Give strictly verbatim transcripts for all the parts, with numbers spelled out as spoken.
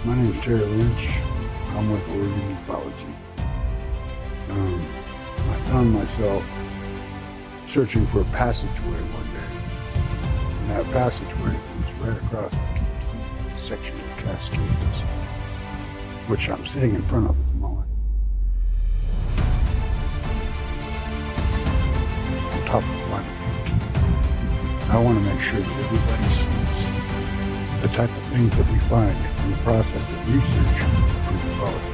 My name's Terry Lynch. I'm with Oregon Ufology. Um, I found myself searching for a passageway one day. And that passageway leads right across the complete section of the Cascades, which I'm sitting in front of at the moment. On top of Lima Peak. I want to make sure that everybody sees the type of things that we find in the process of research for ufology.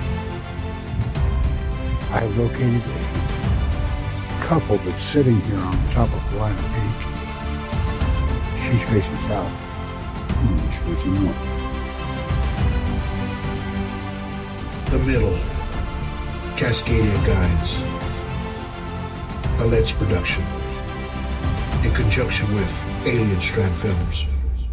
I have located a couple that's sitting here on the top of Lima Peak. She's facing south. He's facing north. The Middle, Cascadia Guides, alleged production, in conjunction with Alien Strand Films.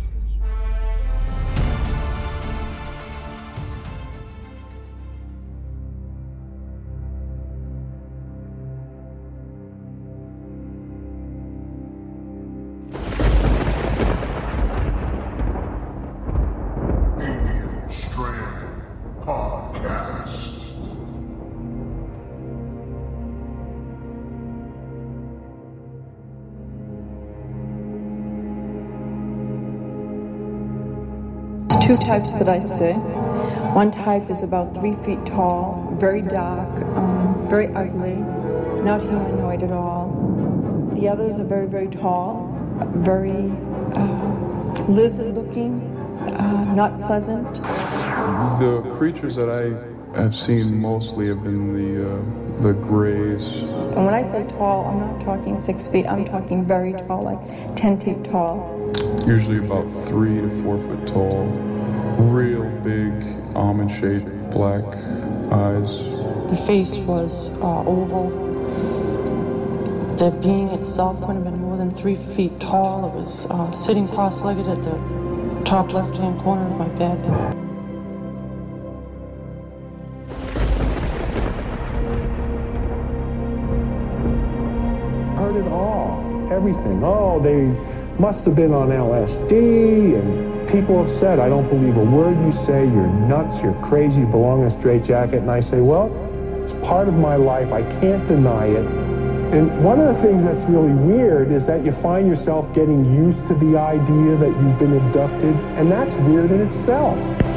Two types that I see. One type is about three feet tall, very dark, um, very ugly, not humanoid at all. The others are very, very tall, very uh, lizard-looking, uh, not pleasant. The creatures that I have seen mostly have been the uh, the grays. And when I say tall, I'm not talking six feet. I'm talking very tall, like ten feet tall. Usually about three to four foot tall. Real big, almond-shaped, black eyes. The face was uh, oval. The being itself couldn't have been more than three feet tall. It was uh, sitting cross-legged at the top left-hand corner of my bed. Heard it all, everything. Oh, they must have been on L S D, and people have said, I don't believe a word you say, you're nuts, you're crazy, you belong in a straitjacket. And I say, well, it's part of my life, I can't deny it. And one of the things that's really weird is that you find yourself getting used to the idea that you've been abducted, and that's weird in itself.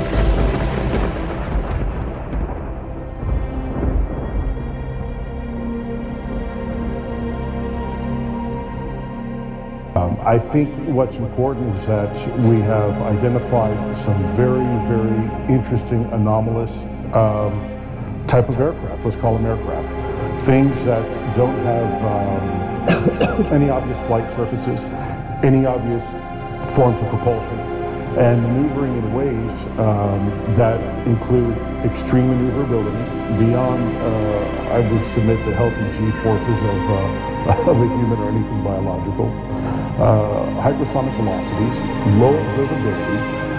Um, I think what's important is that we have identified some very, very interesting, anomalous um, type of aircraft. Let's call them aircraft. Things that don't have um, any obvious flight surfaces, any obvious forms of propulsion, and maneuvering in ways um, that include extreme maneuverability beyond, uh, I would submit, the healthy G-forces of, uh, of a human or anything biological. Uh, hypersonic velocities, low observability,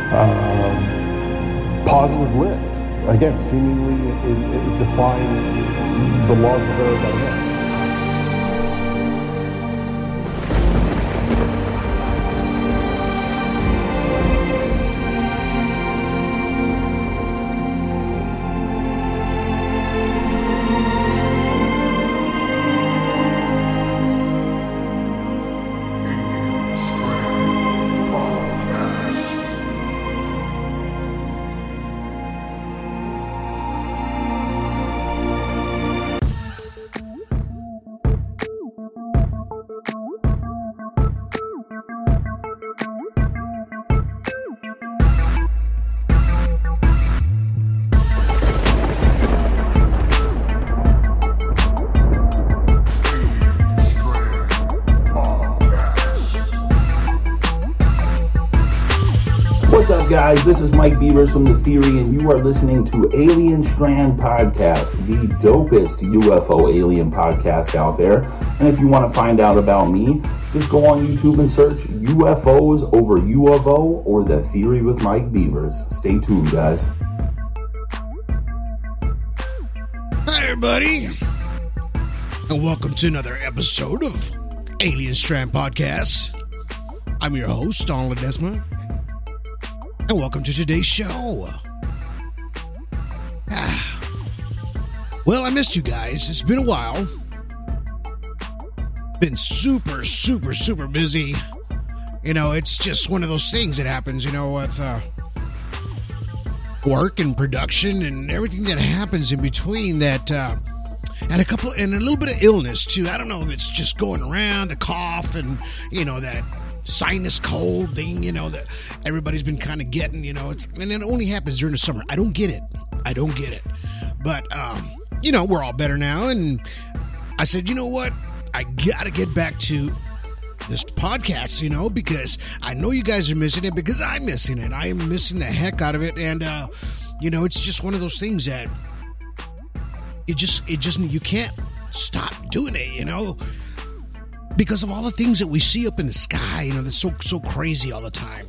um, positive lift. Again, seemingly it, it defying the laws of aerodynamics. What's up, guys? This is Mike Beavers from The Theory, and you are listening to Alien Strand Podcast, the dopest U F O alien podcast out there. And if you want to find out about me, just go on YouTube and search U F Os over U of O or The Theory with Mike Beavers. Stay tuned, guys. Hi, everybody, and welcome to another episode of Alien Strand Podcast. I'm your host, Don Ledesma. And welcome to today's show. Well, I missed you guys. It's been a while. Been super, super, super busy. You know, it's just one of those things that happens, you know, with uh, work and production and everything that happens in between that, uh, and a couple, and a little bit of illness too. I don't know if it's just going around, the cough and, you know, that sinus cold thing, you know, that everybody's been kind of getting, you know, it's, and it only happens during the summer. I don't get it. I don't get it. But, um, you know, we're all better now. And I said, you know what? I got to get back to this podcast, you know, because I know you guys are missing it, because I'm missing it. I am missing the heck out of it. And, uh, you know, it's just one of those things that it just, it just, you can't stop doing it, you know, because of all the things that we see up in the sky, you know, that's so, so crazy all the time,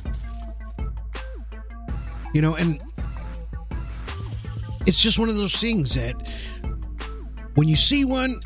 you know, and it's just one of those things that when you see one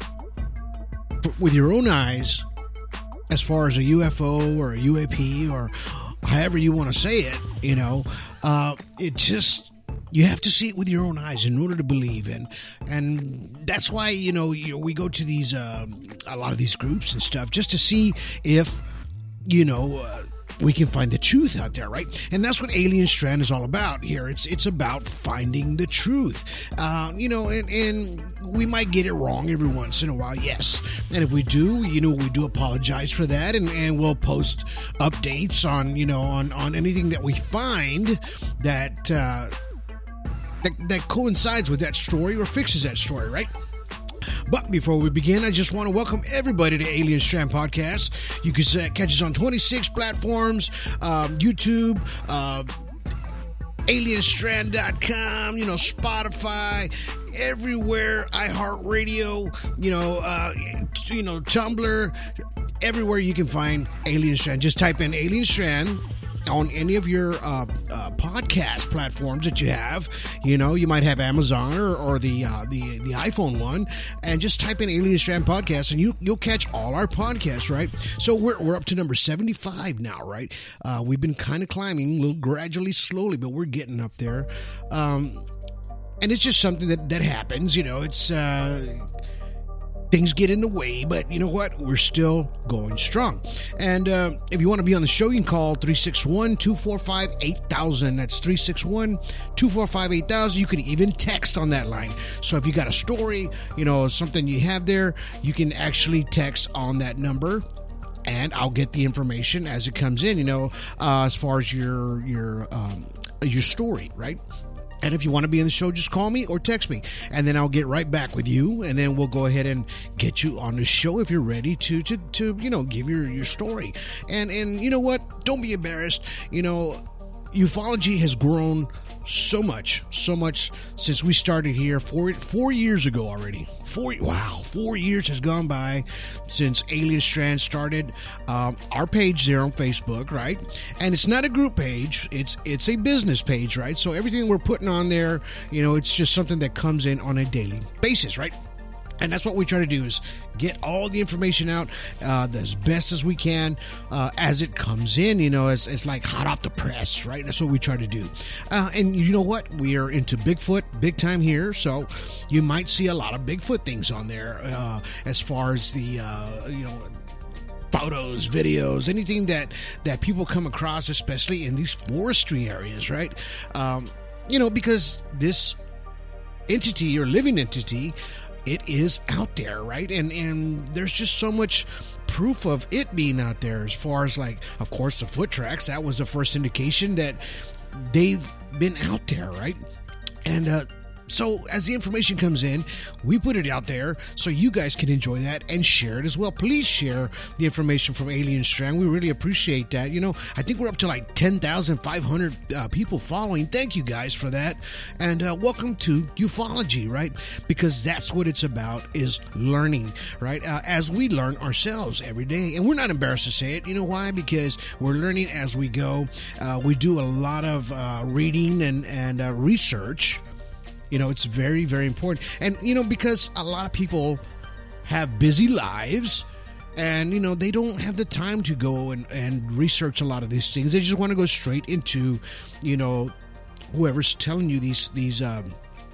with your own eyes, as far as a U F O or a U A P or however you want to say it, you know, uh, it just, you have to see it with your own eyes in order to believe in. And that's why, you know, you, we go to these, uh, a lot of these groups and stuff just to see if, you know, uh, we can find the truth out there, right? And that's what Alien Strand is all about here. It's it's about finding the truth. Uh, you know, and, and we might get it wrong every once in a while, yes. And if we do, you know, we do apologize for that, and, and we'll post updates on, you know, on, on anything that we find that, uh, that that coincides with that story or fixes that story, right? But before we begin, I just want to welcome everybody to Alien Strand Podcast. You can uh, catch us on twenty-six platforms, um, YouTube, uh, alien strand dot com, you know, Spotify, everywhere, iHeartRadio, you know, uh, you know, Tumblr, everywhere you can find Alien Strand. Just type in Alien Strand on any of your uh, uh, podcast platforms that you have. You know, you might have Amazon or, or the uh, the the iPhone one, and just type in Alien Strand Podcast, and you you'll catch all our podcasts, right? So we're we're up to number seventy-five now, right? Uh, we've been kind of climbing, a little gradually, slowly, but we're getting up there. Um, and it's just something that that happens. You know, it's. Uh, Things get in the way, but you know what? We're still going strong. And uh, if you want to be on the show, you can call three six one, two four five, eight thousand. That's three six one, two four five, eight thousand. You can even text on that line. So if you got a story, you know, something you have there, you can actually text on that number, and I'll get the information as it comes in, you know, uh, as far as your, your, um, your story, right? And if you want to be in the show, just call me or text me, and then I'll get right back with you, and then we'll go ahead and get you on the show if you're ready to, to, to you know, give your, your story. And, and you know what? Don't be embarrassed. You know, ufology has grown so much, so much since we started here four, four years ago already. Four, wow, four years has gone by since Alien Strand started um, our page there on Facebook, right? And it's not a group page, it's it's a business page, right? So everything we're putting on there, you know, it's just something that comes in on a daily basis, right? And that's what we try to do, is get all the information out uh, as best as we can uh, as it comes in. You know, it's, it's like hot off the press, right? That's what we try to do. Uh, and you know what? We are into Bigfoot big time here. So you might see a lot of Bigfoot things on there uh, as far as the, uh, you know, photos, videos, anything that, that people come across, especially in these forestry areas, right? Um, you know, because this entity or living entity, it is out there, right? And and there's just so much proof of it being out there, as far as, like, of course, the foot tracks. That was the first indication that they've been out there, right? And uh, so as the information comes in, we put it out there so you guys can enjoy that and share it as well. Please share the information from Alien Strand. We really appreciate that. You know, I think we're up to like ten thousand five hundred uh, people following. Thank you guys for that. And uh, welcome to ufology, right? Because that's what it's about, is learning, right? Uh, as we learn ourselves every day. And we're not embarrassed to say it. You know why? Because we're learning as we go. Uh, we do a lot of uh, reading and, and uh, research. You know, it's very, very important. And, you know, because a lot of people have busy lives and, you know, they don't have the time to go and, and research a lot of these things. They just want to go straight into, you know, whoever's telling you these, these, um,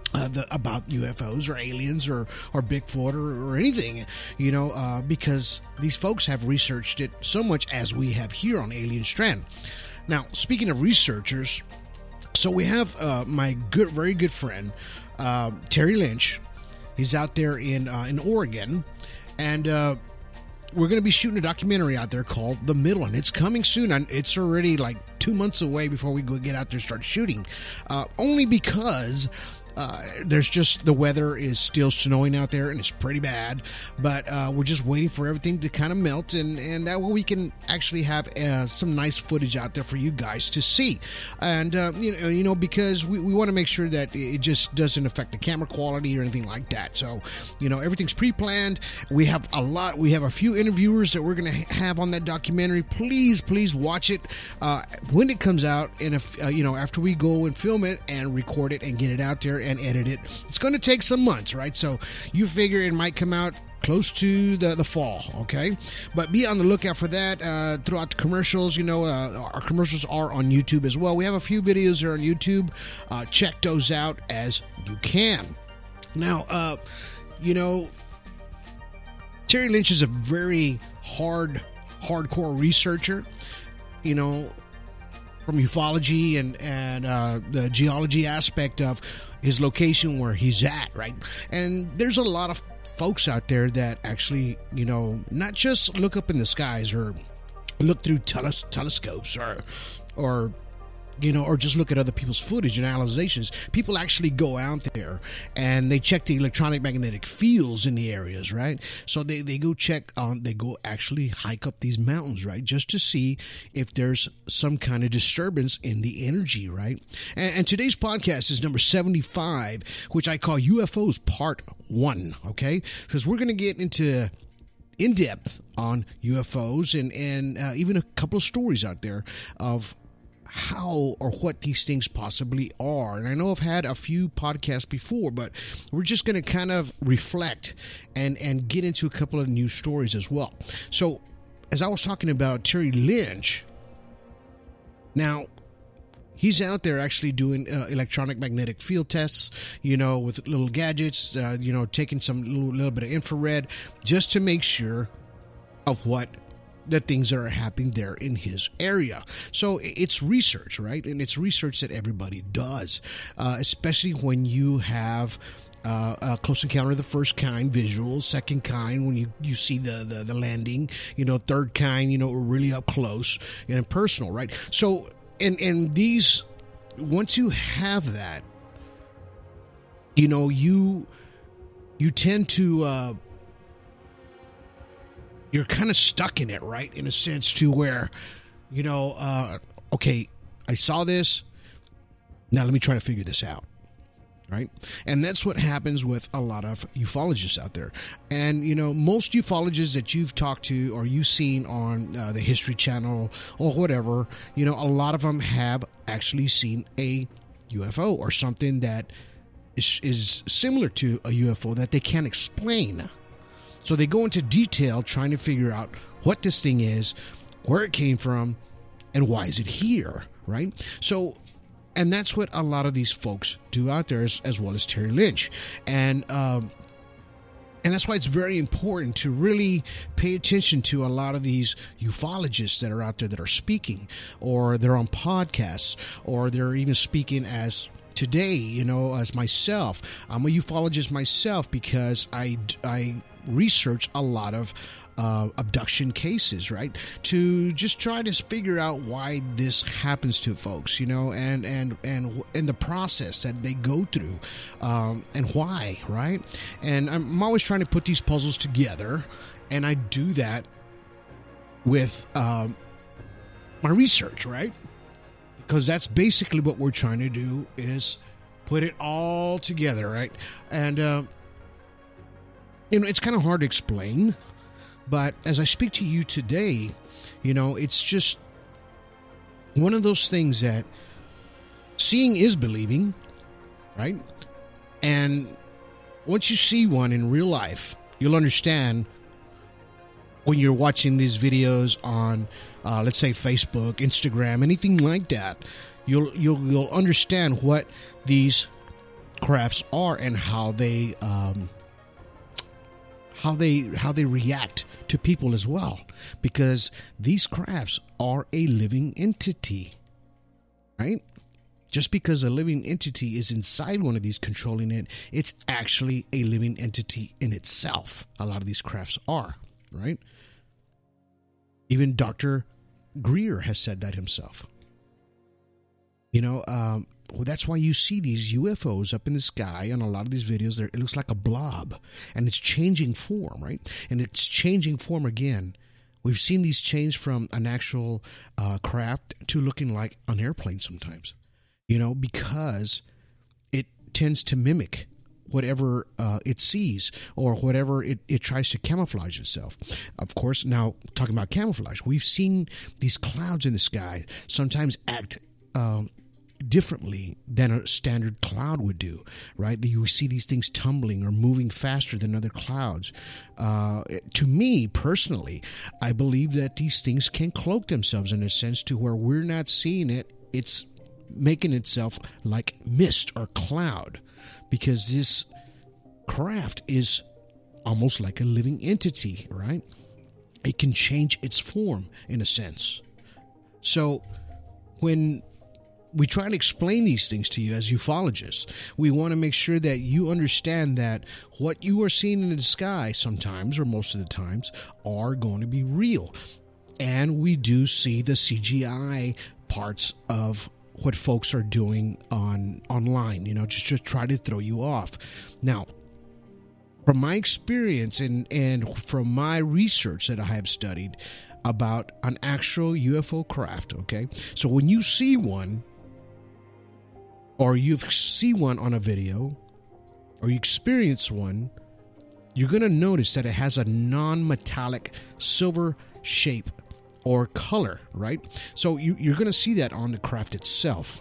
Uh, the, about U F Os or aliens or, or Bigfoot or, or anything, you know, uh, because these folks have researched it so much as we have here on Alien Strand. Now, speaking of researchers, so we have uh, my good, very good friend, uh, Terry Lynch. He's out there in, uh, in Oregon, and uh, we're going to be shooting a documentary out there called The Middle, and it's coming soon. And it's already like two months away before we go get out there and start shooting, uh, only because Uh, there's just, the weather is still snowing out there and it's pretty bad, but uh, we're just waiting for everything to kind of melt, and, and that way we can actually have uh, some nice footage out there for you guys to see. And uh, you know, you know, because we, we want to make sure that it just doesn't affect the camera quality or anything like that. So, you know, everything's pre-planned. We have a lot, we have a few interviewers that we're going to have on that documentary. Please, please watch it uh, when it comes out, and if uh, you know, after we go and film it and record it and get it out there and edit it. It's going to take some months, right? So you figure it might come out close to the, the fall, okay? But be on the lookout for that uh, throughout the commercials. You know, uh, our commercials are on YouTube as well. We have a few videos there on YouTube. Uh, check those out as you can. Now, uh, you know, Terry Lynch is a very hard, hardcore researcher, you know, from ufology and, and uh, the geology aspect of his location where he's at, right? And there's a lot of folks out there that actually, you know, not just look up in the skies or look through teles- telescopes or, or, you know, or just look at other people's footage and analyzations. People actually go out there and they check the electronic magnetic fields in the areas, right? So they, they go check on, they go actually hike up these mountains, right? Just to see if there's some kind of disturbance in the energy, right? And, and today's podcast is number seventy-five, which I call U F Os Part One, okay? Because we're going to get into in depth on U F Os and, and uh, even a couple of stories out there of how or what these things possibly are. And I know I've had a few podcasts before, but we're just going to kind of reflect and, and get into a couple of new stories as well. So, as I was talking about Terry Lynch, now, he's out there actually doing uh, electronic magnetic field tests, you know, with little gadgets, uh, you know, taking some little, little bit of infrared just to make sure of what the things that are happening there in his area. So it's research, right? And it's research that everybody does, uh, especially when you have uh, a close encounter of the first kind visuals, second kind when you, you see the, the, the landing, you know, third kind, you know, really up close and personal, right? So, and, and these, once you have that, you know, you, you tend to, uh, you're kind of stuck in it, right? In a sense to where, you know, uh, okay, I saw this. Now let me try to figure this out, right? And that's what happens with a lot of ufologists out there. And, you know, most ufologists that you've talked to or you've seen on uh, the History Channel or whatever, you know, a lot of them have actually seen a U F O or something that is, is similar to a U F O that they can't explain. So they go into detail trying to figure out what this thing is, where it came from, and why is it here, right? So, and that's what a lot of these folks do out there, as, as well as Terry Lynch. And um, and that's why it's very important to really pay attention to a lot of these ufologists that are out there that are speaking, or they're on podcasts, or they're even speaking as today, you know, as myself. I'm a ufologist myself because I, I research a lot of uh, abduction cases, right? To just try to figure out why this happens to folks, you know, and and and and the process that they go through, um, and why, right? And I'm always trying to put these puzzles together, and I do that with um, my research, right? Because that's basically what we're trying to do, is put it all together, right? And, uh, you know, it's kind of hard to explain, but as I speak to you today, you know, it's just one of those things that seeing is believing, right? And once you see one in real life, you'll understand when you're watching these videos on, uh, let's say, Facebook, Instagram, anything like that. You'll you'll you'll understand what these crafts are and how they um, how they how they react to people as well, because these crafts are a living entity, right? Just because a living entity is inside one of these controlling it, it's actually a living entity in itself. A lot of these crafts are, right? Even Doctor Greer has said that himself. You know, um, well, that's why you see these U F Os up in the sky on a lot of these videos. It looks like a blob, and it's changing form, right? And it's changing form again. We've seen these change from an actual uh, craft to looking like an airplane sometimes, you know, because it tends to mimic whatever uh, it sees or whatever it, it tries to camouflage itself. Of course, now talking about camouflage, we've seen these clouds in the sky sometimes act um, differently than a standard cloud would do, right? You see these things tumbling or moving faster than other clouds. Uh, to me, personally, I believe that these things can cloak themselves in a sense to where we're not seeing it. It's making itself like mist or cloud, because this craft is almost like a living entity, right? It can change its form in a sense. So when we try to explain these things to you as ufologists, we want to make sure that you understand that what you are seeing in the sky sometimes, or most of the times, are going to be real. And we do see the C G I parts of what folks are doing on online, you know, just to try to throw you off. Now, from my experience and, and from my research that I have studied about an actual U F O craft, okay? So when you see one, or you see one on a video, or you experience one, you're going to notice that it has a non-metallic silver shape or color, right? So you, you're going to see that on the craft itself.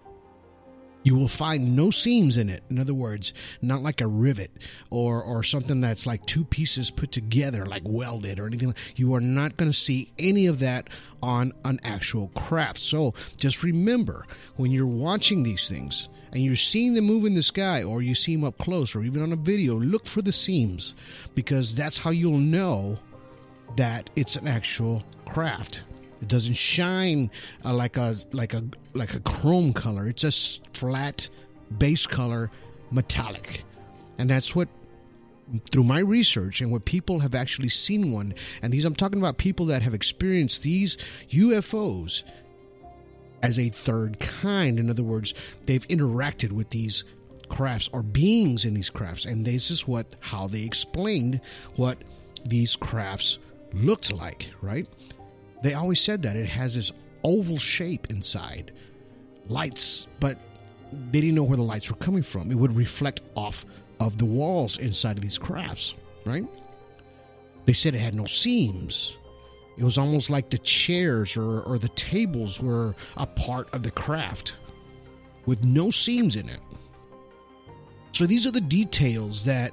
You will find no seams in it. In other words, not like a rivet or or something that's like two pieces put together, like welded or anything. You are not going to see any of that on an actual craft. So just remember, when you're watching these things and you're seeing them move in the sky, or you see them up close, or even on a video, look for the seams, because that's how you'll know that it's an actual craft. It doesn't shine uh, like a like a like a chrome color. It's a flat base color, metallic, and that's what, through my research and what people have actually seen one. And these, I'm talking about people that have experienced these U F Os as a third kind. In other words, they've interacted with these crafts or beings in these crafts, and this is what how they explained what these crafts looked like, right? They always said that it has this oval shape inside, lights, but they didn't know where the lights were coming from. It would reflect off of the walls inside of these crafts, right? They said it had no seams. It was almost like the chairs or, or the tables were a part of the craft with no seams in it. So these are the details that,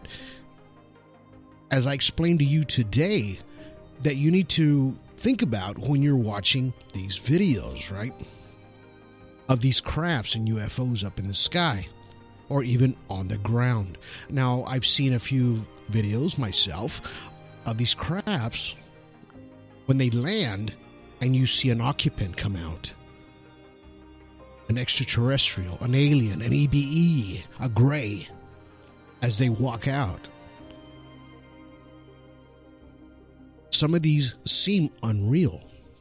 as I explained to you today, that you need to think about when you're watching these videos, right? Of these crafts and U F Os up in the sky, or even on the ground. Now, I've seen a few videos myself of these crafts when they land and you see an occupant come out. An extraterrestrial, an alien, an E B E, a gray, as they walk out. Some of these seem unreal.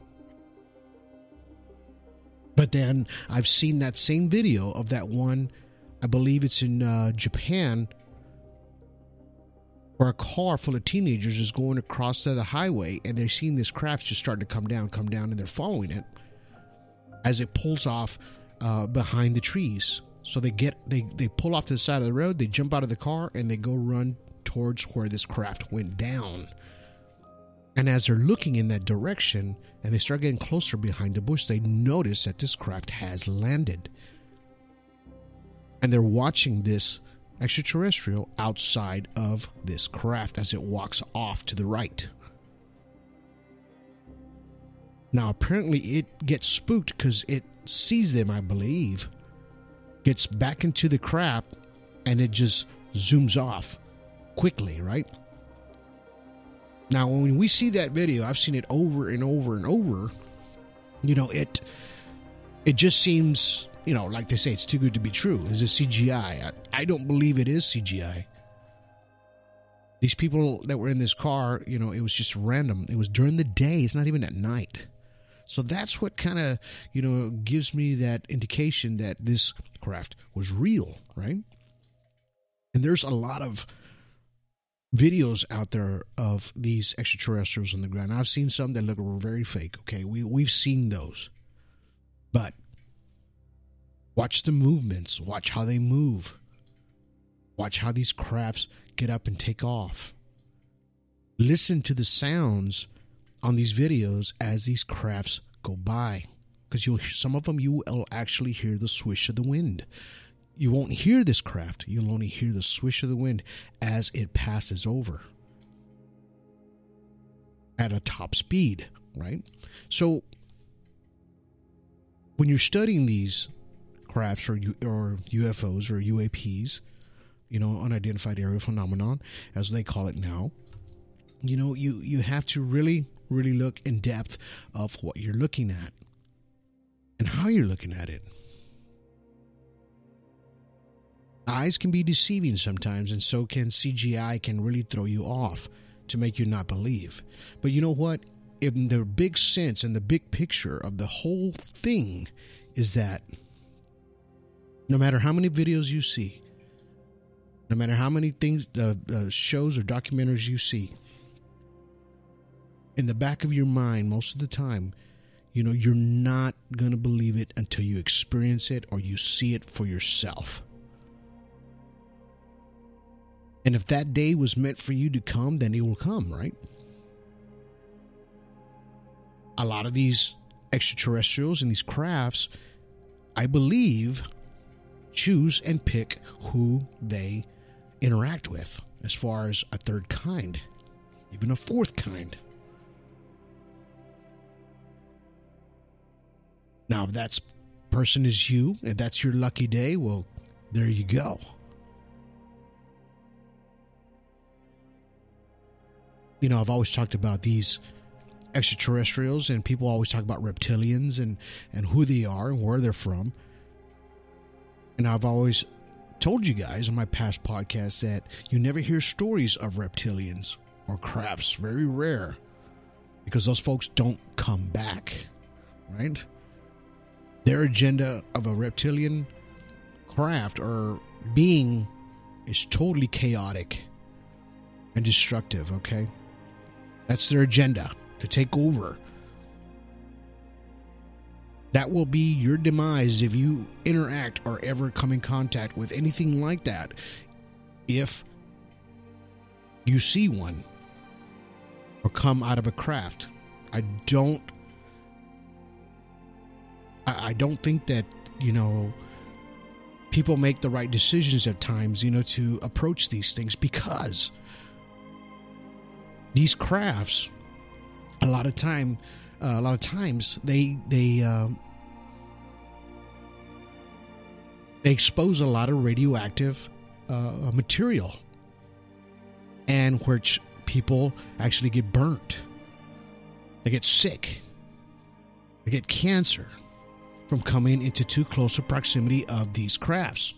But then I've seen that same video of that one, I believe it's in uh, Japan, where a car full of teenagers is going across the highway, and they're seeing this craft just starting to come down, come down, and they're following it as it pulls off uh, behind the trees. So they get they, they pull off to the side of the road, they jump out of the car, and they go run towards where this craft went down. And as they're looking in that direction and they start getting closer behind the bush, they notice that this craft has landed. And they're watching this extraterrestrial outside of this craft as it walks off to the right. Now, apparently it gets spooked because it sees them, I believe, gets back into the craft, and it just zooms off quickly, right? Now, when we see that video, I've seen it over and over and over. You know, it it just seems, you know, like they say, it's too good to be true. Is it C G I? I, I don't believe it is C G I. These people that were in this car, you know, it was just random. It was during the day. It's not even at night. So that's what kind of, you know, gives me that indication that this craft was real, right? And there's a lot of videos out there of these extraterrestrials on the ground. I've seen some that look very fake, okay? We, we've seen those. But watch the movements. Watch how they move. Watch how these crafts get up and take off. Listen to the sounds on these videos as these crafts go by, because you'll some of them you will actually hear the swish of the wind. You won't hear this craft. You'll only hear the swish of the wind as it passes over at a top speed, right? So when you're studying these crafts or or U F Os or U A Ps, you know, unidentified aerial phenomenon, as they call it now, you know, you, you have to really, really look in depth of what you're looking at and how you're looking at it. Eyes can be deceiving sometimes, and so can C G I can really throw you off to make you not believe. But you know what? In the big sense and the big picture of the whole thing is that no matter how many videos you see, no matter how many things, uh, uh, shows or documentaries you see, in the back of your mind, most of the time, you know, you're not going to believe it until you experience it or you see it for yourself. And if that day was meant for you to come, then it will come, right? A lot of these extraterrestrials and these crafts, I believe, choose and pick who they interact with as far as a third kind, even a fourth kind. Now, if that person is you, if that's your lucky day, well, there you go. You know, I've always talked about these extraterrestrials, and people always talk about reptilians and, and who they are and where they're from. And I've always told you guys on my past podcasts that you never hear stories of reptilians or crafts. Very rare, because those folks don't come back, right? Their agenda of a reptilian craft or being is totally chaotic and destructive, okay? That's their agenda, to take over. That will be your demise if you interact or ever come in contact with anything like that. If you see one or come out of a craft, I don't I, I don't think that, you know, people make the right decisions at times, you know, to approach these things, because these crafts, a lot of time, uh, a lot of times, they they um, they expose a lot of radioactive uh, material, and which people actually get burnt. They get sick. They get cancer from coming into too close a proximity of these crafts.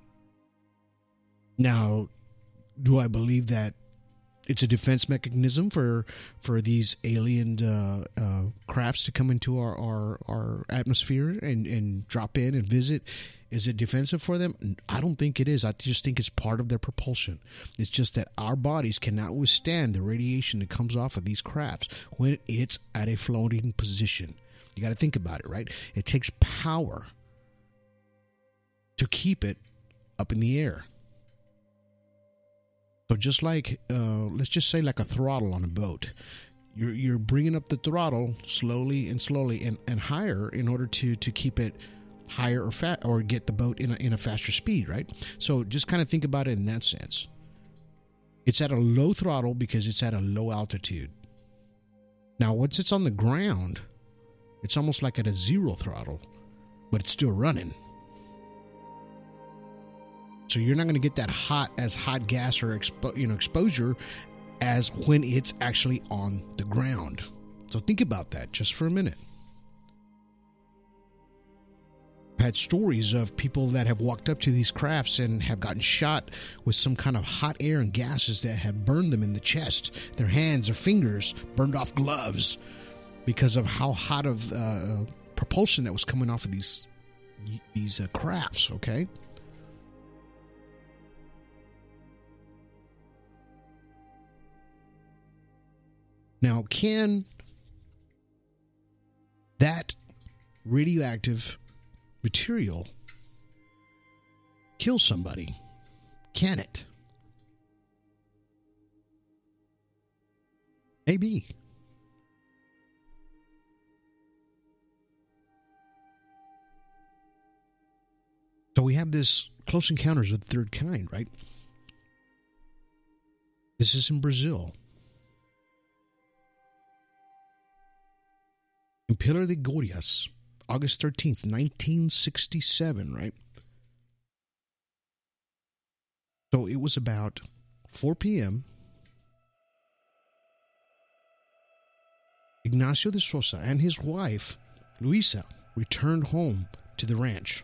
Now, do I believe that it's a defense mechanism for for these alien uh, uh, crafts to come into our, our, our atmosphere and, and drop in and visit? Is it defensive for them? I don't think it is. I just think it's part of their propulsion. It's just that our bodies cannot withstand the radiation that comes off of these crafts when it's at a floating position. You got to think about it, right? It takes power to keep it up in the air. So just like, uh, let's just say like a throttle on a boat. You're you're bringing up the throttle slowly and slowly and, and higher in order to, to keep it higher or fat or get the boat in a, in a faster speed, right? So just kind of think about it in that sense. It's at a low throttle because it's at a low altitude. Now, once it's on the ground, it's almost like at a zero throttle, but it's still running. So you're not going to get that hot as hot gas or expo- you know exposure as when it's actually on the ground. So think about that just for a minute. I've had stories of people that have walked up to these crafts and have gotten shot with some kind of hot air and gases that have burned them in the chest, their hands or fingers, burned off gloves because of how hot of uh, propulsion that was coming off of these these uh, crafts, okay? Now, can that radioactive material kill somebody? Can it? Maybe. So we have this Close Encounters of the Third Kind, right? This is in Brazil. In Pilar de Gorias, August thirteenth, nineteen sixty-seven, right? So it was about four p.m. Ignacio de Sousa and his wife, Luisa, returned home to the ranch.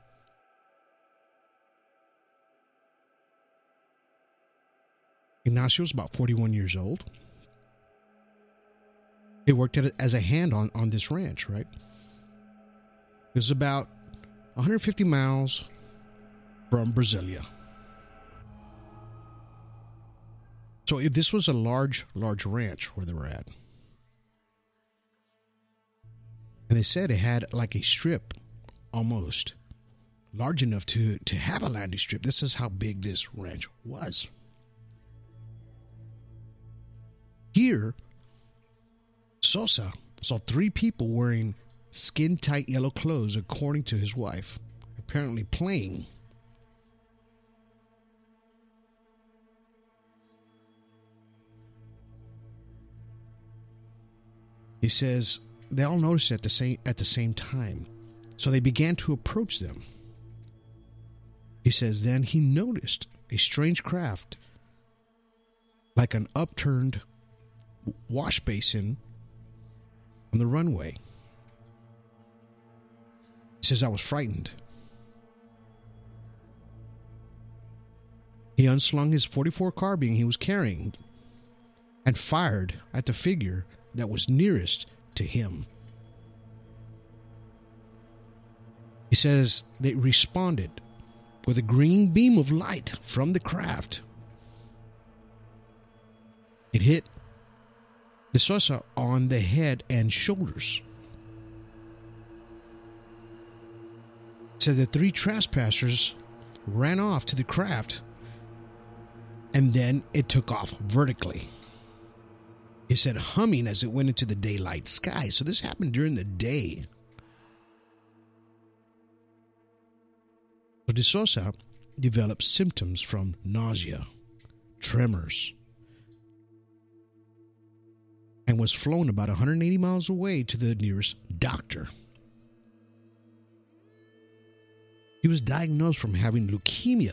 Ignacio was about forty-one years old. He worked at it as a hand on, on this ranch, right? It was about one hundred fifty miles from Brasilia. So this was a large, large ranch where they were at. And they said it had like a strip, almost, large enough to, to have a landing strip. This is how big this ranch was. Here, Sosa saw three people wearing skin-tight yellow clothes, according to his wife, apparently playing. He says they all noticed it at the same at the same time, so they began to approach them. He says then he noticed a strange craft, like an upturned wash basin on the runway. He says, I was frightened. He unslung his forty-four carbine he was carrying and fired at the figure that was nearest to him. He says they responded with a green beam of light from the craft. It hit De Sousa on the head and shoulders. So the three trespassers ran off to the craft, and then it took off vertically. He said, humming as it went into the daylight sky. So this happened during the day. So De Sousa developed symptoms from nausea, tremors, and was flown about one hundred eighty miles away to the nearest doctor. He was diagnosed from having leukemia.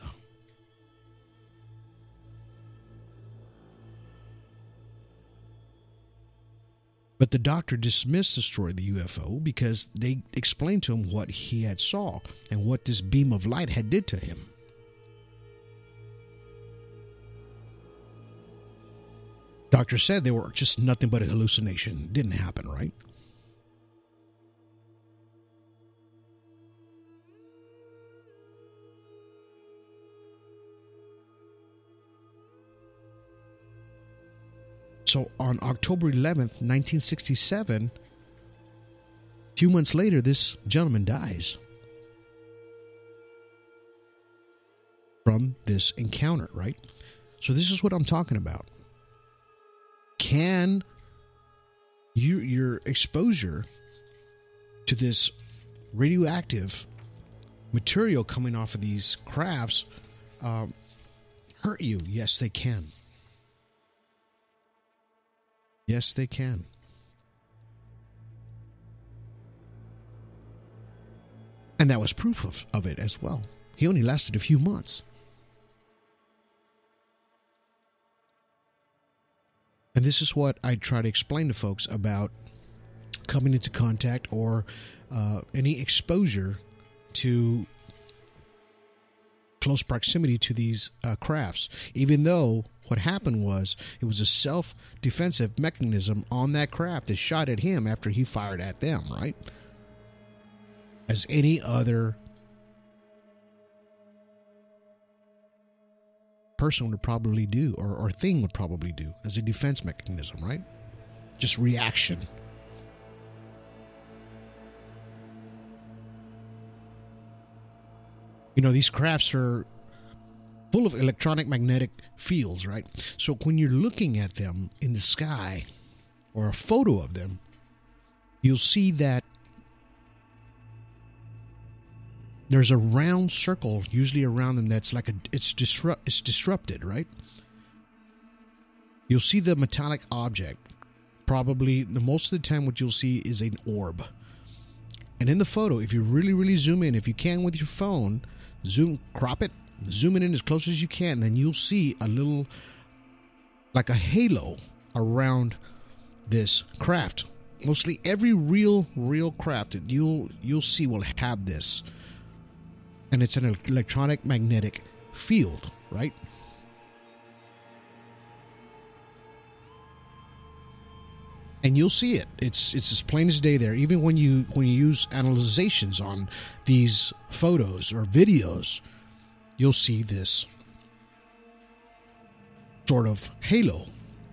But the doctor dismissed the story of the U F O because they explained to him what he had saw and what this beam of light had did to him. Doctor said they were just nothing but a hallucination. Didn't happen, right? So on October eleventh, nineteen sixty-seven, a few months later, this gentleman dies from this encounter, right? So this is what I'm talking about. Can you, your exposure to this radioactive material coming off of these crafts um, hurt you? Yes, they can. Yes, they can. And that was proof of, of it as well. He only lasted a few months. And this is what I try to explain to folks about coming into contact or uh, any exposure to close proximity to these uh, crafts, even though what happened was it was a self-defensive mechanism on that craft that shot at him after he fired at them, right? As any other person would probably do, or, or thing would probably do, as a defense mechanism, right? Just reaction. You know, these crafts are full of electronic magnetic fields, right? So when you're looking at them in the sky or a photo of them, you'll see that there's a round circle usually around them that's like a it's disrupt it's disrupted, right? You'll see the metallic object. Probably the most of the time what you'll see is an orb. And in the photo, if you really, really zoom in, if you can with your phone, zoom, crop it, zoom it in as close as you can, then you'll see a little, like a halo around this craft. Mostly every real, real craft that you'll you'll see will have this. And it's an electronic magnetic field, right? And you'll see it. It's it's as plain as day there. Even when you when you use analyzations on these photos or videos, you'll see this sort of halo.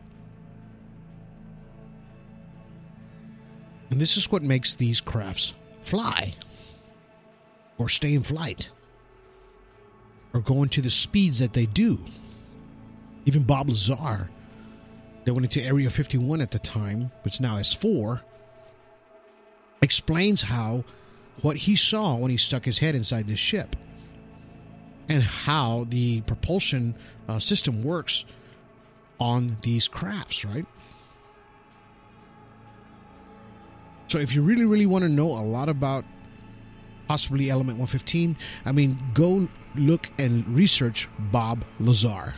And this is what makes these crafts fly, or stay in flight, or go into the speeds that they do. Even Bob Lazar, that went into Area fifty-one at the time, which now is four, explains how what he saw when he stuck his head inside this ship and how the propulsion uh, system works on these crafts, right? So if you really, really want to know a lot about possibly Element one fifteen, I mean, go look and research Bob Lazar.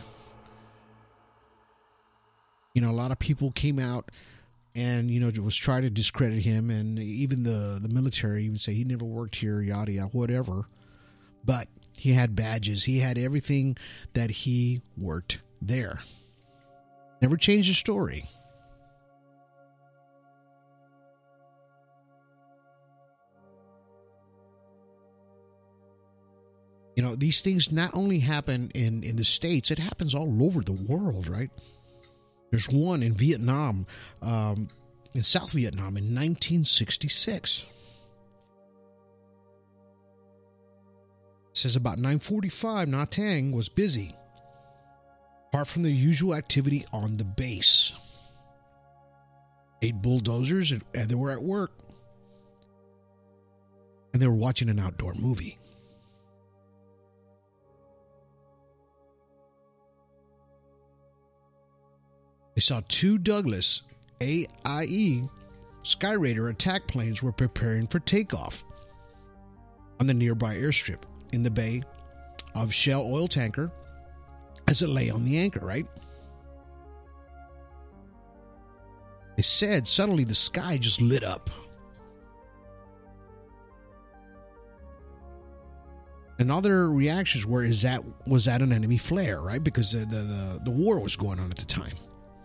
You know, a lot of people came out and, you know, was trying to discredit him, and even the, the military even say he never worked here, yada, yada, whatever. But he had badges. He had everything that he worked there. Never changed the story. You know, these things not only happen in, in the States, it happens all over the world, right? There's one in Vietnam, um, in South Vietnam in nineteen sixty-six. It says about nine forty-five, Nha Trang was busy, apart from the usual activity on the base. Eight bulldozers, and they were at work. And they were watching an outdoor movie. They saw two Douglas A I E Skyraider attack planes were preparing for takeoff on the nearby airstrip in the bay of Shell oil tanker as it lay on the anchor, right? They said suddenly the sky just lit up. And all their reactions were, is that, was that an enemy flare, right? Because the, the, the, the war was going on at the time.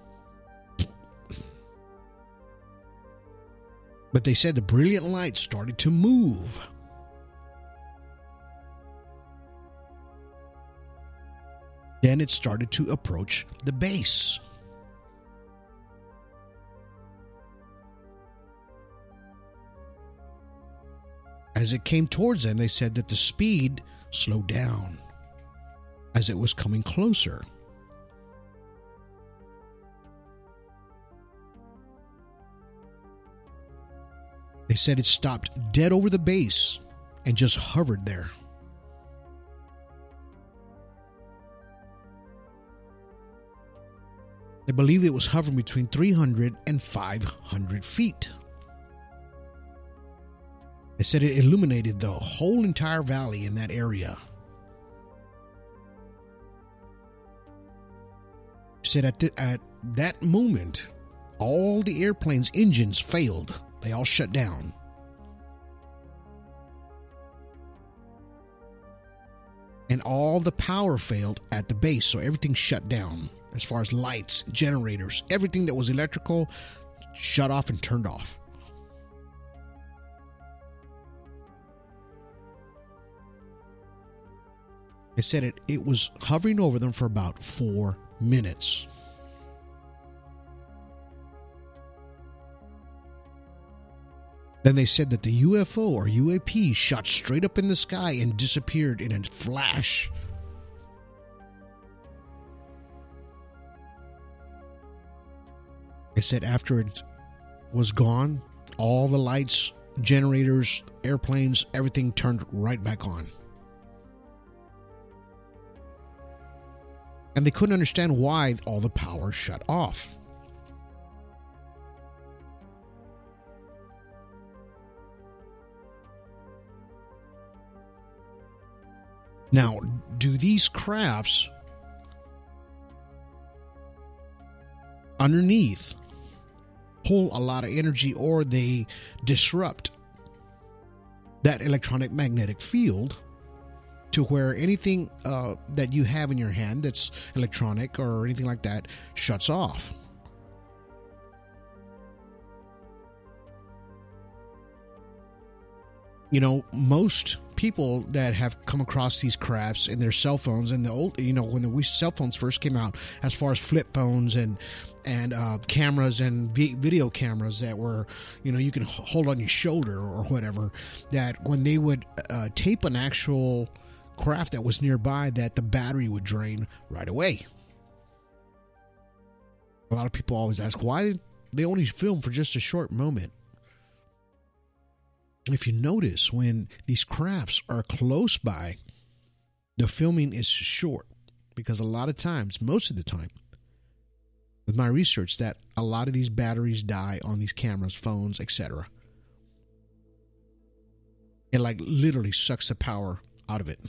But they said the brilliant light started to move. Then it started to approach the base. As it came towards them, they said that the speed slowed down as it was coming closer. They said it stopped dead over the base and just hovered there. They believe it was hovering between three hundred and five hundred feet. They said it illuminated the whole entire valley in that area. said at, the, at that moment, all the airplane's engines failed. They all shut down. And all the power failed at the base, so everything shut down. As far as lights, generators, everything that was electrical shut off and turned off. It said it, it was hovering over them for about four minutes. Then they said that the U F O or U A P shot straight up in the sky and disappeared in a flash. They said after it was gone, all the lights, generators, airplanes, everything turned right back on. And they couldn't understand why all the power shut off. Now, do these crafts underneath pull a lot of energy, or they disrupt that electronic magnetic field to where anything uh, that you have in your hand that's electronic or anything like that shuts off? You know, most people that have come across these crafts in their cell phones, and the old, you know, when the cell phones first came out, as far as flip phones and and uh, cameras and v- video cameras that were, you know, you can hold on your shoulder or whatever, that when they would uh, tape an actual craft that was nearby, that the battery would drain right away. A lot of people always ask why did they only film for just a short moment. If you notice, when these crafts are close by, the filming is short, because a lot of times, most of the time, with my research, that a lot of these batteries die on these cameras, phones, et cetera. It like literally sucks the power out of it.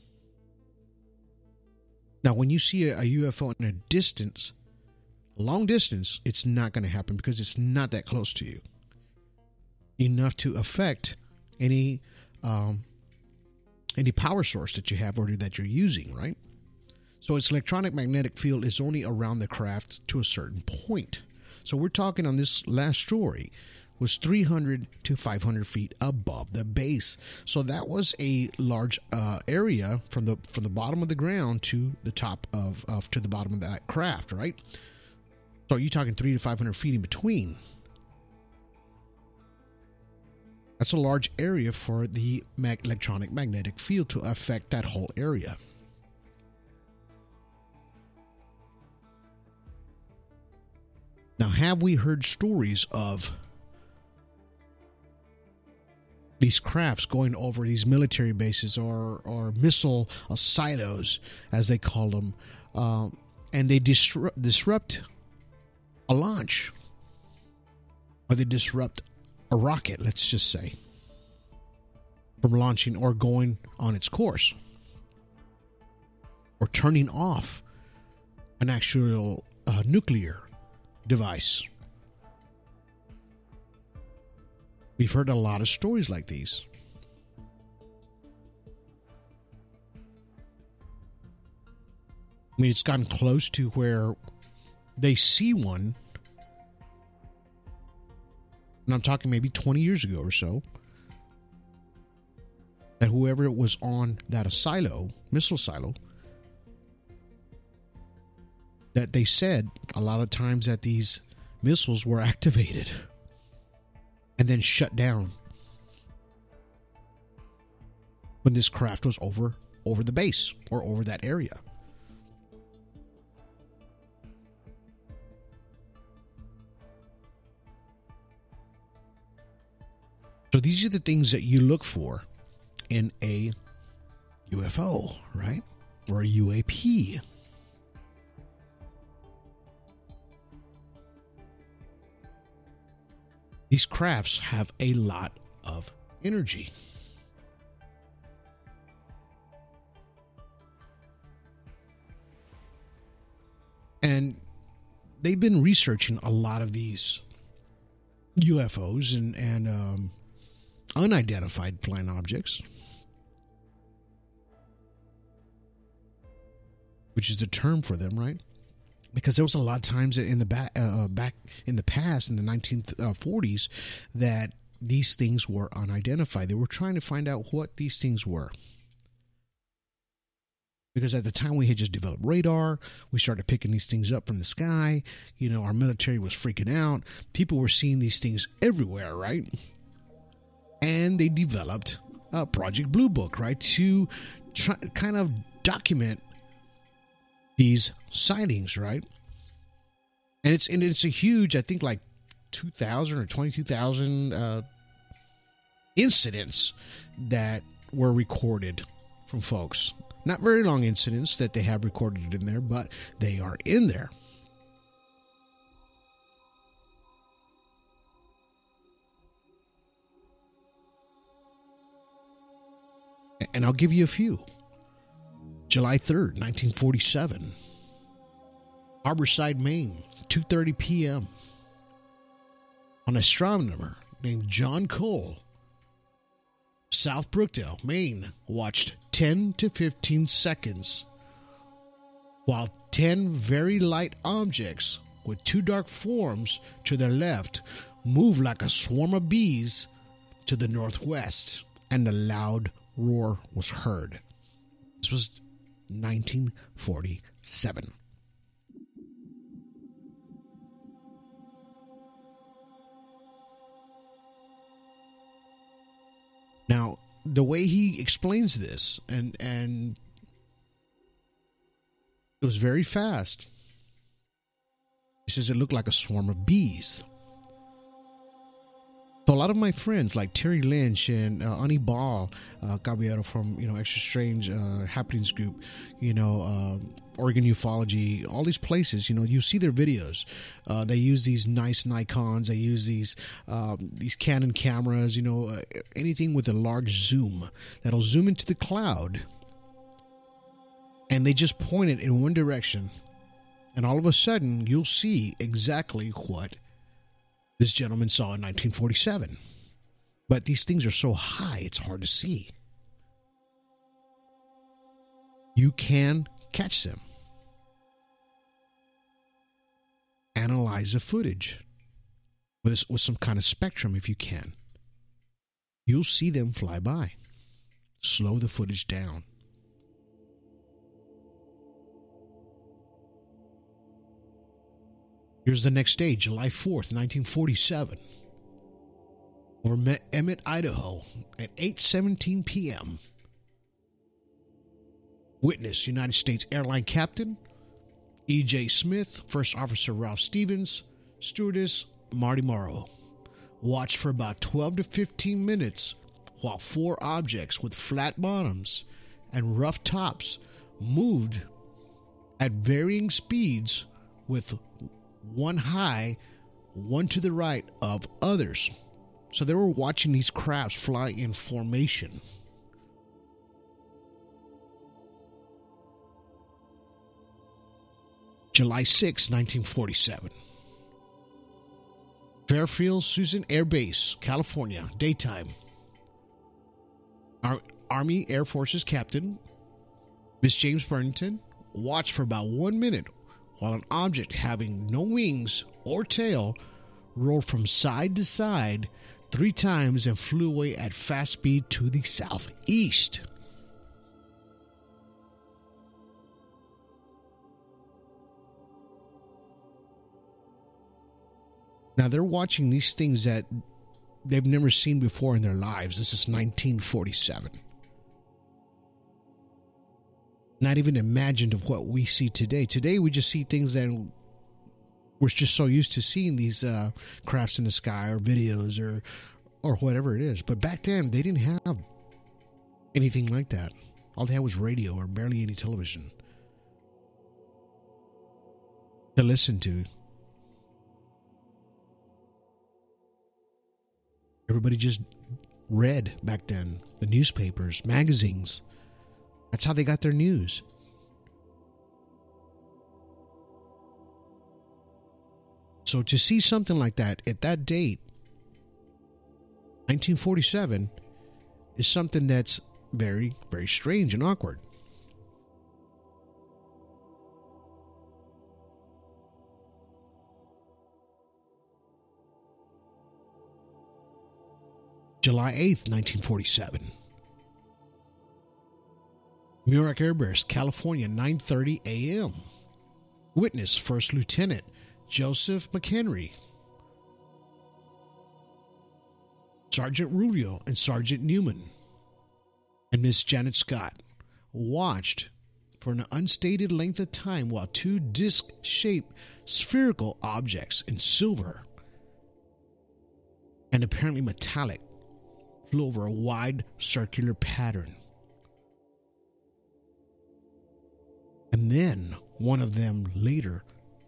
Now, when you see a, a U F O in a distance, long distance, it's not going to happen because it's not that close to you enough to affect any um, any power source that you have or that you're using, right? So its electronic magnetic field is only around the craft to a certain point. So we're talking on this last story was three hundred to five hundred feet above the base. So that was a large uh, area from the from the bottom of the ground to the top of, of to the bottom of that craft, right? So you're talking three to five hundred feet in between. That's a large area for the mag- electronic magnetic field to affect that whole area. Now, have we heard stories of these crafts going over these military bases or, or missile uh, silos, as they call them, um, and they disrupt, disrupt a launch, or they disrupt a rocket, let's just say, from launching or going on its course, or turning off an actual uh, nuclear device. We've heard a lot of stories like these. I mean, it's gotten close to where they see one, and I'm talking maybe twenty years ago or so, that whoever was on that silo, missile silo, that they said a lot of times that these missiles were activated and then shut down when this craft was over over the base or over that area. So these are the things that you look for in a U F O, right? Or a U A P. These crafts have a lot of energy. And they've been researching a lot of these U F Os and, and um, unidentified flying objects, which is the term for them, right? Because there was a lot of times in the back, uh, back in the past, in the nineteen forties, that these things were unidentified. They were trying to find out what these things were. Because at the time we had just developed radar, we started picking these things up from the sky. You know, our military was freaking out. People were seeing these things everywhere, right? And they developed uh, Project Blue Book, right, to try, kind of document these sightings, right? And it's and it's a huge, I think, like two thousand or twenty-two thousand uh, incidents that were recorded from folks. Not very long incidents that they have recorded in there, but they are in there. And I'll give you a few. July third, nineteen forty-seven. Harborside, Maine, two thirty p.m. An astronomer named John Cole, South Brookdale, Maine, watched ten to fifteen seconds while ten very light objects with two dark forms to their left moved like a swarm of bees to the northwest, and a loud roar was heard. This was nineteen forty-seven. Now, the way he explains this, and and it was very fast. He says it looked like a swarm of bees. So a lot of my friends like Terry Lynch and uh, Ani Ball, uh, Caballero from, you know, Extra Strange uh, Happenings Group, you know, uh, Oregon Ufology, all these places, you know, you see their videos. Uh, they use these nice Nikons. They use these um, these Canon cameras, you know, uh, anything with a large zoom that'll zoom into the cloud. And they just point it in one direction. And all of a sudden, you'll see exactly what this gentleman saw in nineteen forty-seven. But these things are so high, it's hard to see. You can catch them. Analyze the footage with, with some kind of spectrum if you can. You'll see them fly by. Slow the footage down. Here's the next day, July fourth, nineteen forty-seven. Over Emmett, Idaho, at eight seventeen p.m. Witness, United States Airline Captain E J Smith, First Officer Ralph Stevens, Stewardess Marty Morrow. Watched for about twelve to fifteen minutes while four objects with flat bottoms and rough tops moved at varying speeds with one high, one to the right of others. So they were watching these crafts fly in formation. July sixth, nineteen forty-seven. Fairfield Suisun Air Base, California, daytime. Our Army Air Forces Captain, Miss James Burnington, watched for about one minute while an object having no wings or tail rolled from side to side three times and flew away at fast speed to the southeast. Now they're watching these things that they've never seen before in their lives. This is nineteen forty-seven. Not even imagined of what we see today. Today we just see things that we're just so used to seeing, these uh, crafts in the sky or videos or or whatever it is. But back then they didn't have anything like that. All they had was radio or barely any television to listen to. Everybody just read back then. The newspapers, magazines. That's how they got their news. So to see something like that at that date, nineteen forty-seven, is something that's very, very strange and awkward. July eighth, nineteen forty-seven. Muroc Airbase, California, nine thirty a.m. Witness, First Lieutenant Joseph McHenry, Sergeant Rubio and Sergeant Newman, and Miss Janet Scott watched for an unstated length of time while two disc-shaped spherical objects in silver and apparently metallic flew over a wide circular pattern. And then one of them later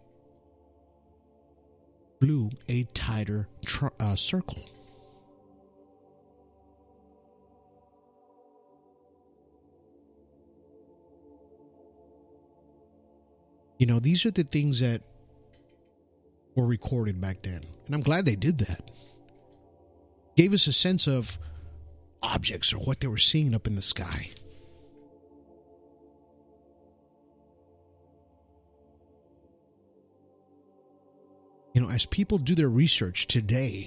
flew a tighter tr- uh, circle. You know, these are the things that were recorded back then. And I'm glad they did that. Gave us a sense of objects or what they were seeing up in the sky. You know, as people do their research today,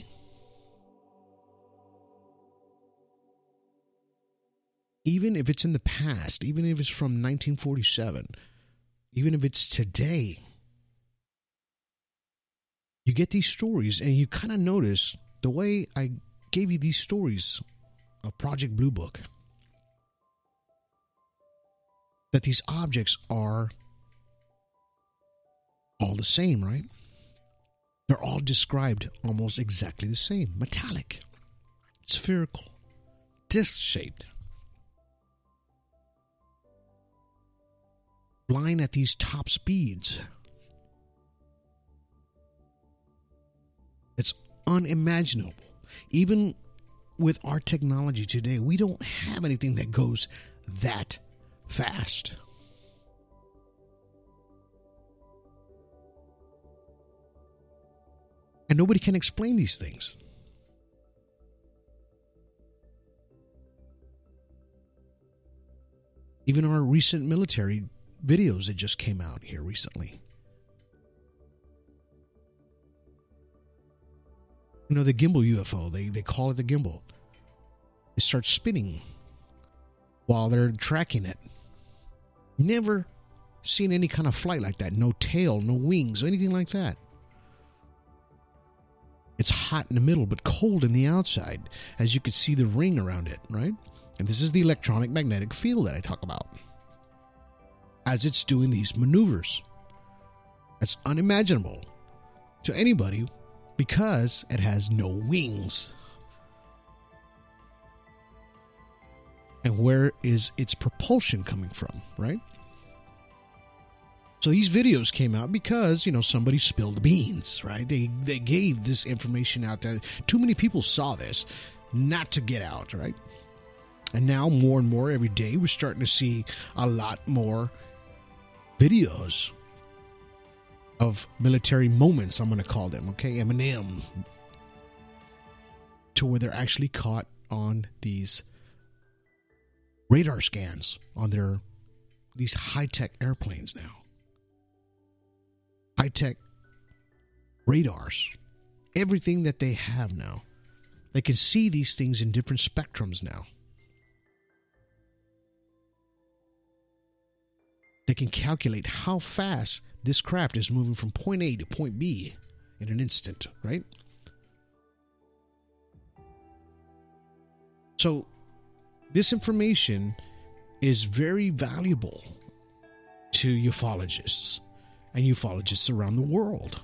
even if it's in the past, even if it's from nineteen forty-seven, even if it's today, you get these stories and you kind of notice the way I gave you these stories of Project Blue Book, that these objects are all the same, right? They're all described almost exactly the same. Metallic, spherical, disc-shaped. Flying at these top speeds. It's unimaginable. Even with our technology today, we don't have anything that goes that fast. And nobody can explain these things. Even our recent military videos that just came out here recently. You know, the gimbal U F O, they, they call it the gimbal. It starts spinning while they're tracking it. Never seen any kind of flight like that. No tail, no wings, anything like that. It's hot in the middle, but cold in the outside, as you can see the ring around it, right? And this is the electronic magnetic field that I talk about. As it's doing these maneuvers. That's unimaginable to anybody because it has no wings. And where is its propulsion coming from, right? So these videos came out because, you know, somebody spilled the beans, right? They they gave this information out there. Too many people saw this not to get out, right? And now more and more every day we're starting to see a lot more videos of military moments, I'm going to call them, okay? M and M. To where they're actually caught on these radar scans on their these high-tech airplanes now. High-tech radars. Everything that they have now. They can see these things in different spectrums now. They can calculate how fast this craft is moving from point A to point B in an instant, right? So, this information is very valuable to ufologists and ufologists around the world.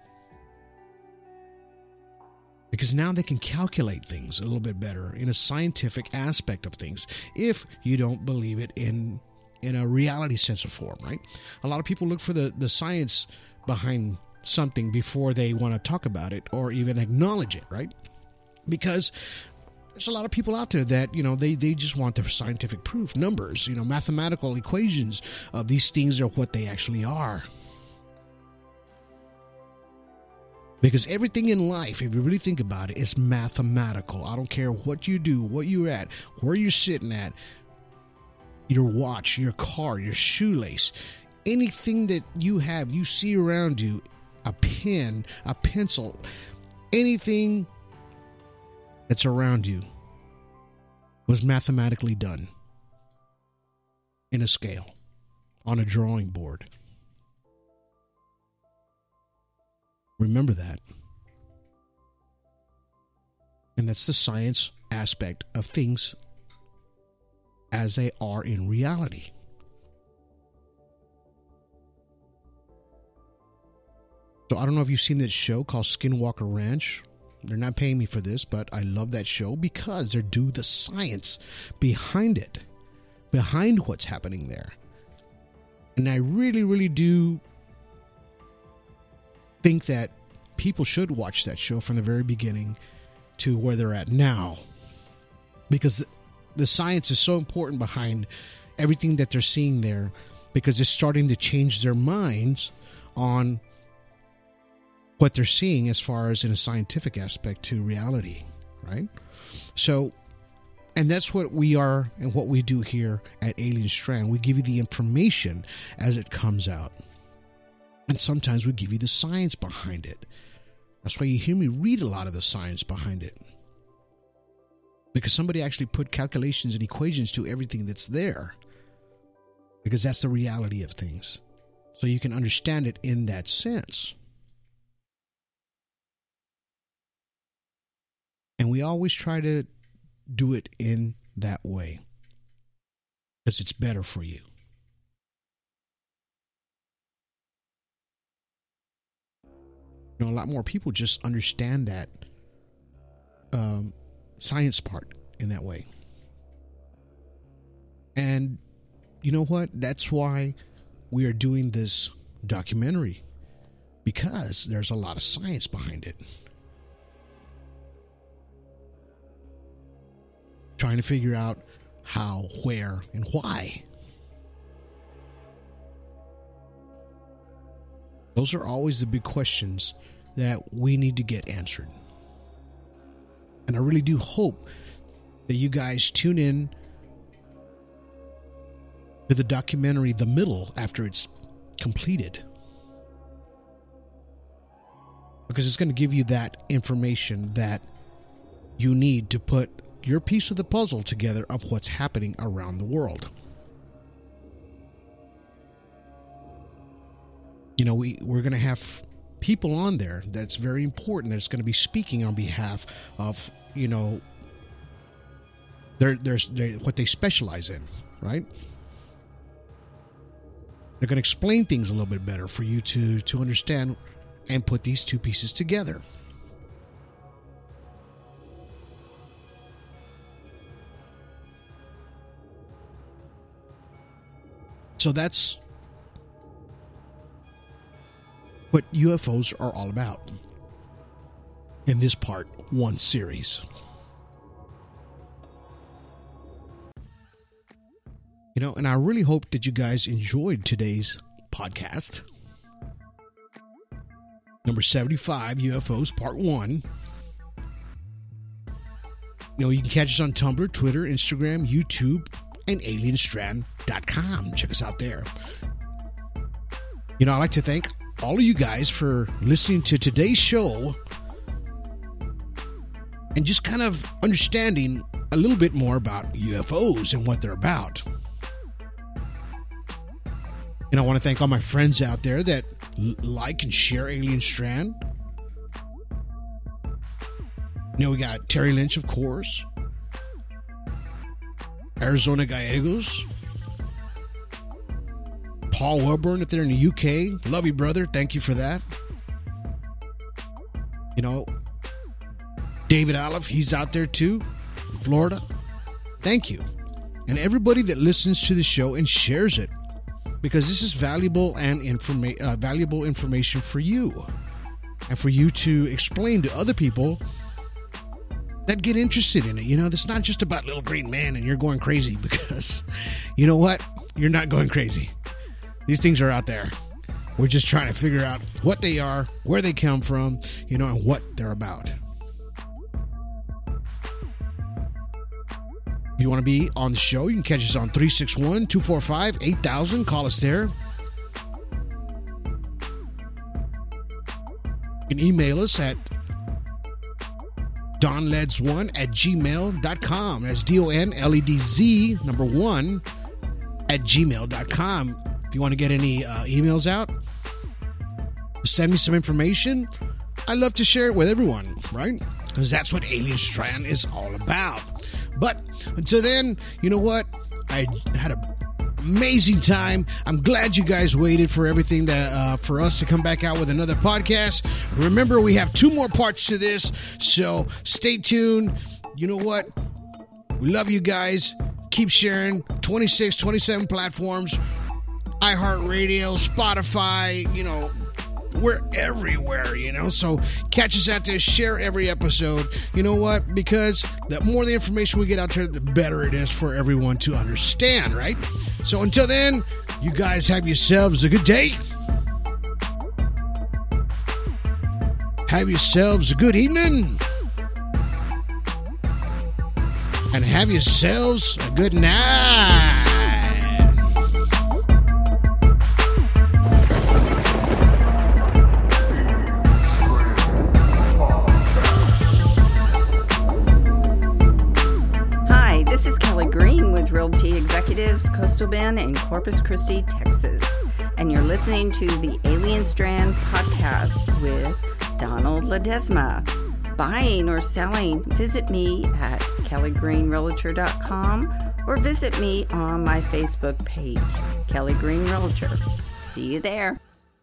Because now they can calculate things a little bit better in a scientific aspect of things if you don't believe it in in a reality sense of form, right? A lot of people look for the, the science behind something before they want to talk about it or even acknowledge it, right? Because there's a lot of people out there that, you know, they, they just want the scientific proof, numbers, you know, mathematical equations of these things are what they actually are. Because everything in life, if you really think about it, is mathematical. I don't care what you do, what you're at, where you're sitting at, your watch, your car, your shoelace, anything that you have, you see around you, a pen, a pencil, anything that's around you was mathematically done in a scale, on a drawing board. Remember that. And that's the science aspect of things as they are in reality. So I don't know if you've seen that show called Skinwalker Ranch. They're not paying me for this, but I love that show because they do the science behind it, behind what's happening there. And I really, really do think that people should watch that show from the very beginning to where they're at now, because the science is so important behind everything that they're seeing there, because it's starting to change their minds on what they're seeing as far as in a scientific aspect to reality, right? So, and that's what we are and what we do here at Alien Strand. We give you the information as it comes out. And sometimes we give you the science behind it. That's why you hear me read a lot of the science behind it. Because somebody actually put calculations and equations to everything that's there. Because that's the reality of things. So you can understand it in that sense. And we always try to do it in that way. Because it's better for you. You know, a lot more people just understand that um, science part in that way. And you know what? That's why we are doing this documentary. Because there's a lot of science behind it. Trying to figure out how, where, and why. Those are always the big questions that we need to get answered. And I really do hope that you guys tune in to the documentary The Middle after it's completed. Because it's going to give you that information that you need to put your piece of the puzzle together of what's happening around the world. You know, we, we're going to have people on there that's very important, that's going to be speaking on behalf of, you know, their, their, their, what they specialize in, right? They're going to explain things a little bit better for you to, to understand and put these two pieces together. So that's what U F Os are all about in this part one series. You know, and I really hope that you guys enjoyed today's podcast. Number seventy-five, U F Os part one. You know, you can catch us on Tumblr, Twitter, Instagram, YouTube, and alien strand dot com. Check us out there. You know, I'd like to thank all of you guys for listening to today's show and just kind of understanding a little bit more about U F Os and what they're about. And I want to thank all my friends out there that l- like and share Alien Strand. You know, we got Terry Lynch, of course. Arizona Gallegos. Paul Welburn up there in the U K. Love you, brother. Thank you for that. You know, David Aleph, he's out there too. Florida. Thank you. And everybody that listens to the show and shares it. Because this is valuable and informa- uh, valuable information for you. And for you to explain to other people that get interested in it. You know, it's not just about Little Green Man and you're going crazy, because you know what? You're not going crazy. These things are out there. We're just trying to figure out what they are, where they come from, you know, and what they're about. If you want to be on the show, you can catch us on three six one, two four five, eight thousand. Call us there. You can email us at donledz one at gmail dot com. That's D O N L E D Z number one at gmail dot com. If you want to get any uh, emails out, send me some information. I love to share it with everyone, right? Because that's what Alien Strand is all about. But until then, you know what? I had an amazing time. I'm glad you guys waited for everything that uh, for us to come back out with another podcast. Remember, we have two more parts to this, so stay tuned. You know what? We love you guys. Keep sharing. twenty-six, twenty-seven platforms. iHeartRadio, Spotify, you know, we're everywhere, you know, so catch us out there, share every episode. You know what? Because the more the information we get out there, the better it is for everyone to understand, right? So until then, you guys have yourselves a good day. Have yourselves a good evening. And have yourselves a good night. Realty Executives, Coastal Bend, and Corpus Christi, Texas. And you're listening to the Alien Strand podcast with Donald Ledesma. Buying or selling, visit me at kelly green realtor dot com or visit me on my Facebook page, Kelly Green Realtor. See you there.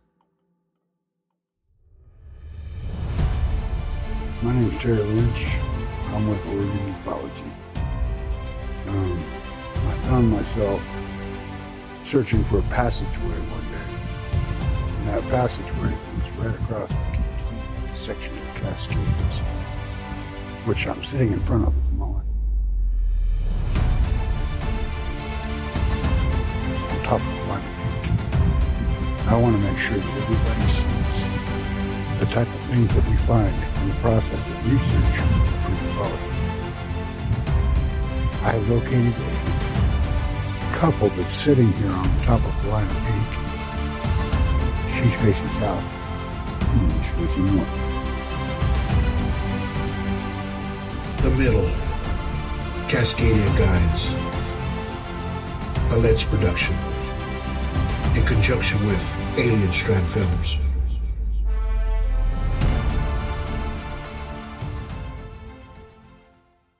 My name is Terry Lynch. I'm with Oregon Ufology. Um, I found myself searching for a passageway one day. And that passageway leads right across the complete section of the Cascades, which I'm sitting in front of at the moment. On top of Lima Peak. I want to make sure that everybody sees the type of things that we find in the process of research for ufology. I have located a couple that's sitting here on the top of Lima Peak. She's facing south. He's facing north. The Middle, Cascadia Guides, a L E D S production, in conjunction with Alien Strand Films.